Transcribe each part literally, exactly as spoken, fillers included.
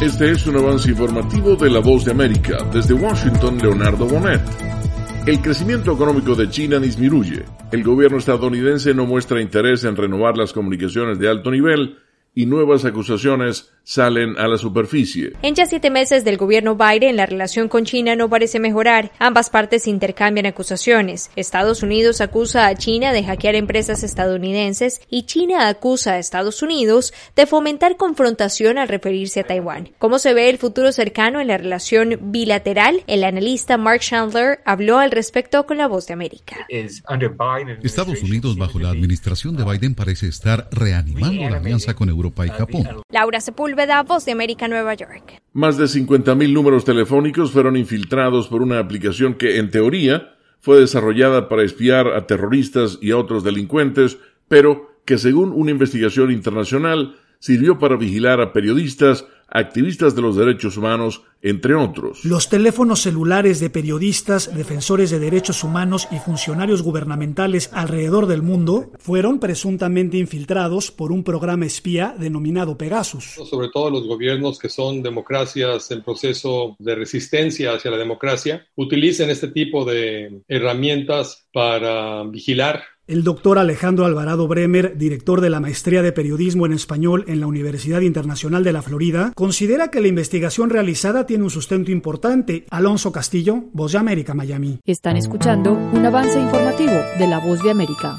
Este es un avance informativo de La Voz de América. Desde Washington, Leonardo Bonet. El crecimiento económico de China disminuye. El gobierno estadounidense no muestra interés en renovar las comunicaciones de alto nivel y nuevas acusaciones salen a la superficie. En ya siete meses del gobierno Biden, la relación con China no parece mejorar. Ambas partes intercambian acusaciones. Estados Unidos acusa a China de hackear empresas estadounidenses y China acusa a Estados Unidos de fomentar confrontación al referirse a Taiwán. ¿Cómo se ve el futuro cercano en la relación bilateral? El analista Mark Chandler habló al respecto con La Voz de América. Estados Unidos, bajo la administración de Biden, parece estar reanimando la alianza con Europa Europa y Japón. Laura Sepúlveda, Voz de América, Nueva York. Más de cincuenta mil números telefónicos fueron infiltrados por una aplicación que, en teoría, fue desarrollada para espiar a terroristas y a otros delincuentes, pero que, según una investigación internacional, sirvió para vigilar a periodistas, activistas de los derechos humanos, entre otros. Los teléfonos celulares de periodistas, defensores de derechos humanos y funcionarios gubernamentales alrededor del mundo fueron presuntamente infiltrados por un programa espía denominado Pegasus. Sobre todo los gobiernos que son democracias en proceso de resistencia hacia la democracia, utilizan este tipo de herramientas para vigilar. El doctor Alejandro Alvarado Bremer, director de la Maestría de Periodismo en Español en la Universidad Internacional de la Florida, considera que la investigación realizada tiene un sustento importante. Alonso Castillo, Voz de América, Miami. Están escuchando un avance informativo de La Voz de América.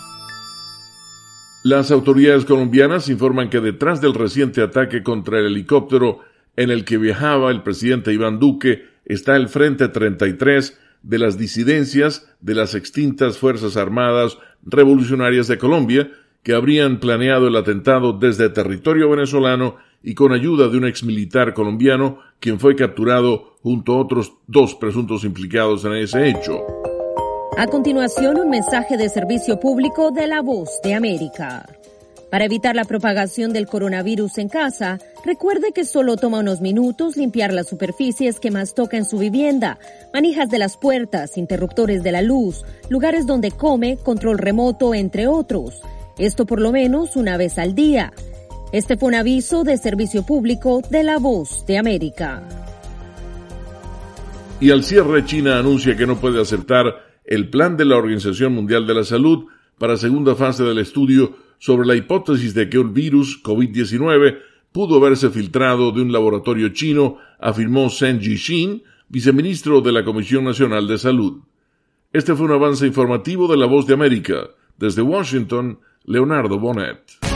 Las autoridades colombianas informan que detrás del reciente ataque contra el helicóptero en el que viajaba el presidente Iván Duque está el Frente treinta y tres de las disidencias de las extintas Fuerzas Armadas Revolucionarias de Colombia, que habrían planeado el atentado desde territorio venezolano y con ayuda de un exmilitar colombiano, quien fue capturado junto a otros dos presuntos implicados en ese hecho. A continuación, un mensaje de servicio público de La Voz de América. Para evitar la propagación del coronavirus en casa, recuerde que solo toma unos minutos limpiar las superficies que más toca en su vivienda, manijas de las puertas, interruptores de la luz, lugares donde come, control remoto, entre otros. Esto por lo menos una vez al día. Este fue un aviso de servicio público de La Voz de América. Y al cierre, China anuncia que no puede aceptar el plan de la Organización Mundial de la Salud para segunda fase del estudio sobre la hipótesis de que un virus COVID diecinueve pudo haberse filtrado de un laboratorio chino, afirmó Zheng Jixin, viceministro de la Comisión Nacional de Salud. Este fue un avance informativo de La Voz de América. Desde Washington, Leonardo Bonet.